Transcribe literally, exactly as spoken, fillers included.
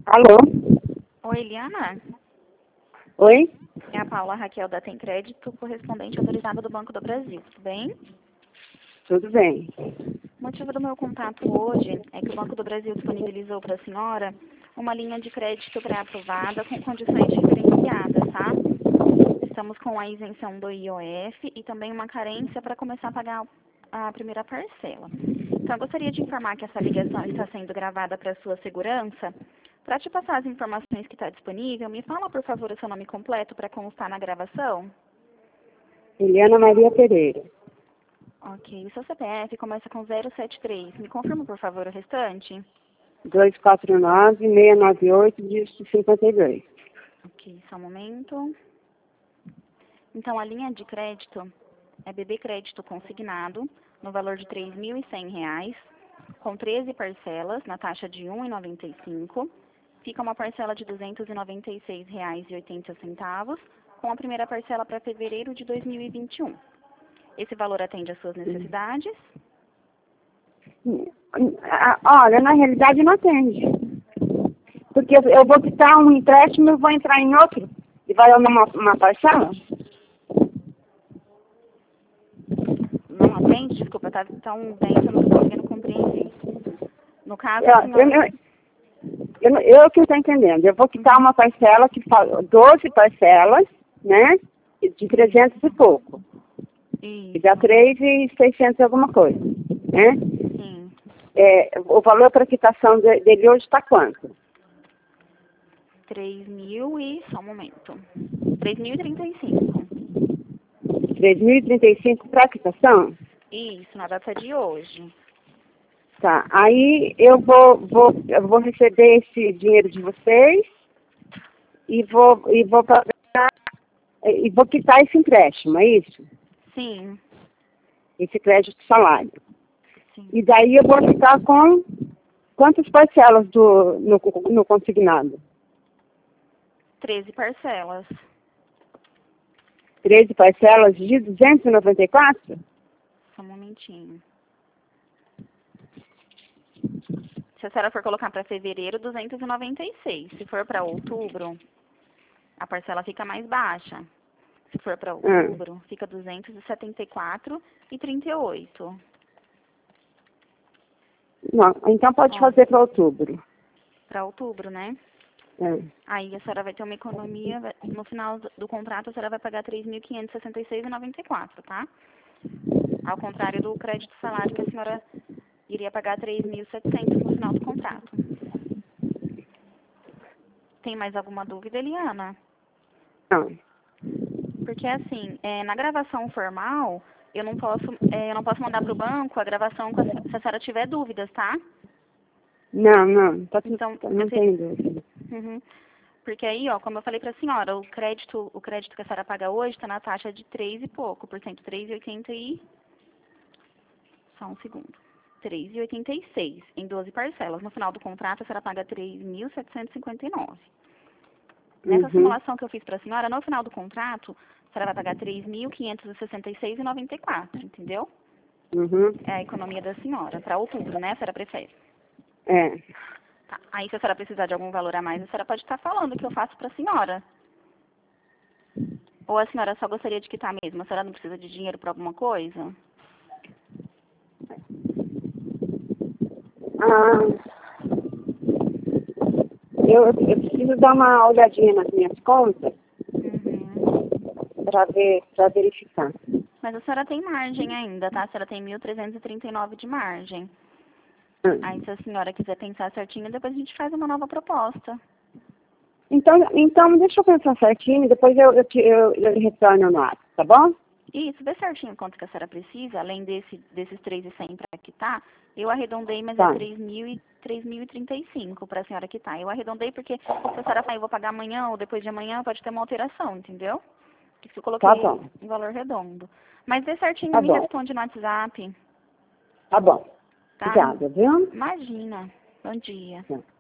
Alô? Oi, Eliana? Oi? É a Paula Raquel da Tem Crédito, correspondente autorizada do Banco do Brasil, tudo bem? Tudo bem. O motivo do meu contato hoje é que o Banco do Brasil disponibilizou para a senhora uma linha de crédito pré-aprovada com condições diferenciadas, tá? Estamos com a isenção do I O F e também uma carência para começar a pagar a primeira parcela. Então, eu gostaria de informar que essa ligação está sendo gravada para sua segurança. Para te passar as informações que está disponível, me fala, por favor, o seu nome completo para constar na gravação. Eliana Maria Pereira. Ok. O seu C P F começa com zero sete três. Me confirma, por favor, o restante? dois quatro nove, seis nove oito, cinquenta e dois. Ok, só um momento. Então, a linha de crédito é B B Crédito consignado, no valor de três mil e cem reais, com treze parcelas, na taxa de um real e noventa e cinco centavos. Fica uma parcela de duzentos e noventa e seis reais e oitenta centavos, com a primeira parcela para fevereiro de dois mil e vinte e um. Esse valor atende às suas necessidades? Ah, Olha, na realidade não atende. Porque eu eu vou quitar um empréstimo e vou entrar em outro. E vai dar uma, uma parcela? Não atende? Desculpa, tá tão bem que eu não estou conseguindo compreender. No caso, a Eu, eu, senhora... eu, eu, não- eu que não estou entendendo. Eu vou quitar uma parcela que fala doze parcelas, né? De trezentos e pouco. E dá Isso, três mil e seiscentos alguma coisa, né? sim. É, o valor para quitação de- dele hoje está quanto? três mil e... Só um momento. três mil e trinta e cinco. três mil e trinta e cinco para quitação? Isso, na data de hoje. Tá. Aí eu vou, vou, eu vou receber esse dinheiro de vocês e vou, e vou pagar, e vou quitar esse empréstimo, é isso? Sim, Esse crédito salário. sim. E daí eu vou ficar com quantas parcelas do, no, no consignado? treze parcelas. treze parcelas de duzentos e noventa e quatro? Só um momentinho. Se a senhora for colocar para fevereiro, duzentos e noventa e seis. Se for para outubro, a parcela fica mais baixa. Se for para outubro, fica duzentos e setenta e quatro e trinta e oito. Não, então pode Ó, fazer para outubro. para outubro, né? É. Aí a senhora vai ter uma economia, vai- no final do do contrato a senhora vai pagar três mil quinhentos e sessenta e seis reais e noventa e quatro, tá? Ao contrário do crédito salário, que a senhora iria pagar três mil e setecentos no final do contrato. Tem mais alguma dúvida, Eliana? Não, Porque assim, é, na gravação formal, eu não posso, é, eu não posso mandar para o banco a gravação com a, se a senhora tiver dúvidas, tá? não, não, tá, tudo- Então, tá- eu não sei. tem dúvida. Uhum. Porque aí, ó, como eu falei para a senhora, o crédito, o crédito que a senhora paga hoje está na taxa de três e pouco por cento, três e oitenta e... Só um segundo. três e oitenta e seis em doze parcelas. No final do contrato, a senhora paga três mil setecentos e cinquenta e nove. Nessa Uhum, simulação que eu fiz para a senhora, no final do contrato, a senhora vai pagar três mil quinhentos e sessenta e seis reais e noventa e quatro, entendeu? uhum, É a economia da senhora, para outubro, né? A senhora prefere. é. Tá. Aí, se a senhora precisar de algum valor a mais, a senhora pode estar falando que eu faço para a senhora. Ou a senhora só gostaria de quitar mesmo? A senhora não precisa de dinheiro para alguma coisa? Ah, eu, eu preciso dar uma olhadinha nas minhas contas Uhum. para ver, para verificar. Mas a senhora tem margem ainda, tá? A senhora tem mil trezentos e trinta e nove de margem. Ah, Aí, se a senhora quiser pensar certinho, depois a gente faz uma nova proposta. Então, então deixa eu pensar certinho, depois eu, eu, te- eu, eu retorno no ato, tá bom? Isso, vê certinho quanto que a senhora precisa, além desse, desses três mil e cem para quitar. Eu arredondei, mas é Tá, três mil e três mil e trinta e cinco para a senhora quitar. Eu arredondei porque se a senhora falar, eu vou pagar amanhã ou depois de amanhã, pode ter uma alteração, entendeu? Por isso eu tá coloquei bom, um valor redondo. Mas vê certinho e tá me bom, responde no WhatsApp, tá bom. tá? Obrigada, viu? Imagina. Bom dia. Tá.